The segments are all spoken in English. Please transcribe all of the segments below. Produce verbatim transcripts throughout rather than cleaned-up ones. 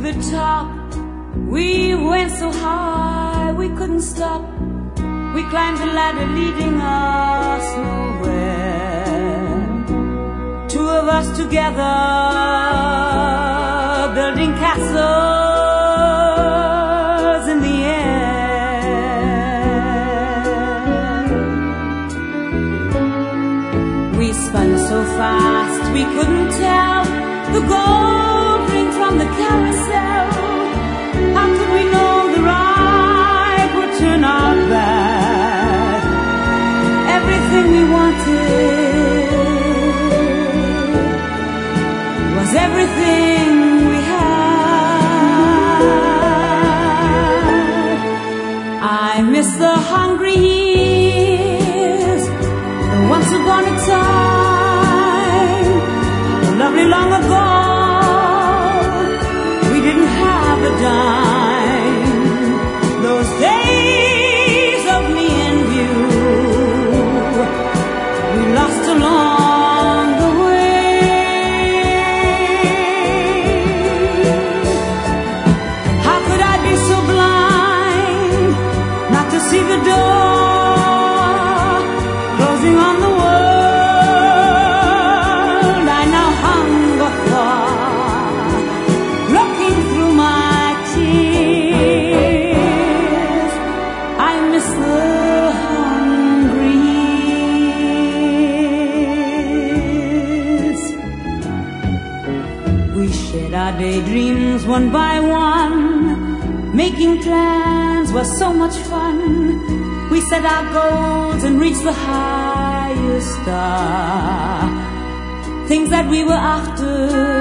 the top. We went so high we couldn't stop. We climbed the ladder leading us nowhere. Two of us together, building castles in the air. We spun so fast we couldn't tell the gold ring from the carousel. How could we know the ride would turn out bad? Everything we wanted was everything we had. I miss the hungry years, the once upon a time, the lovely long ago. We didn't have a dime. Those days of me and you, we lost along the way. How could I be so blind not to see the door closing on the world I now hunger for? Looking through my tears, I miss the hungry years. We shared our daydreams one by one. Making plans was so much fun. We set our goals and reached the highest star. Things that we were after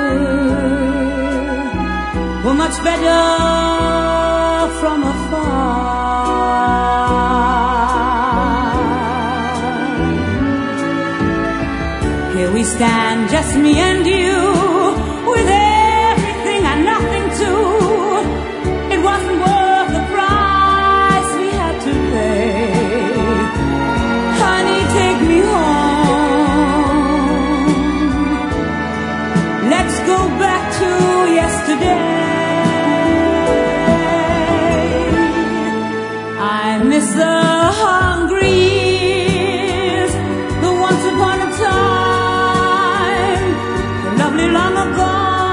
were much better from afar. Here we stand, just me and you, with everything and nothing too. It wasn't worth the price we had to pay. Honey, take me home. Let's go back to yesterday. I miss the hungry years, the once upon a time, the lovely long ago.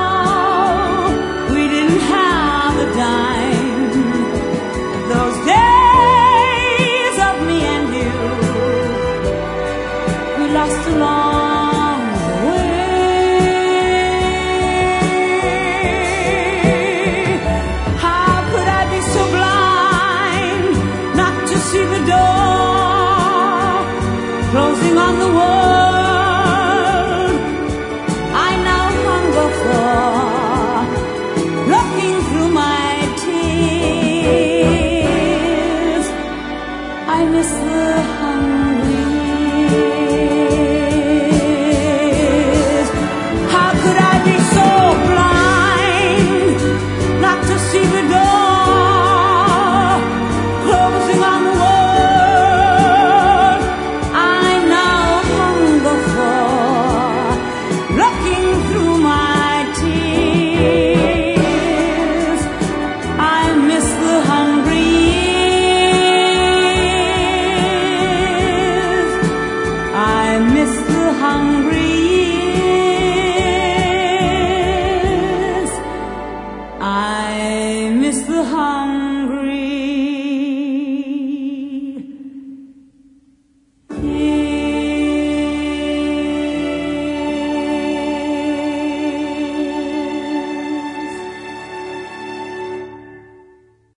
We didn't have a dime. Those days of me and you, we lost along the way. How could I be so blind not to see the door closing on the world I now hunger for? Looking through my tears, I miss the hungry years. How could I be so blind not to see the door closing on the world I now hunger for? Looking through my tears, I miss the hungry years. I miss the hungry years. I miss the hungry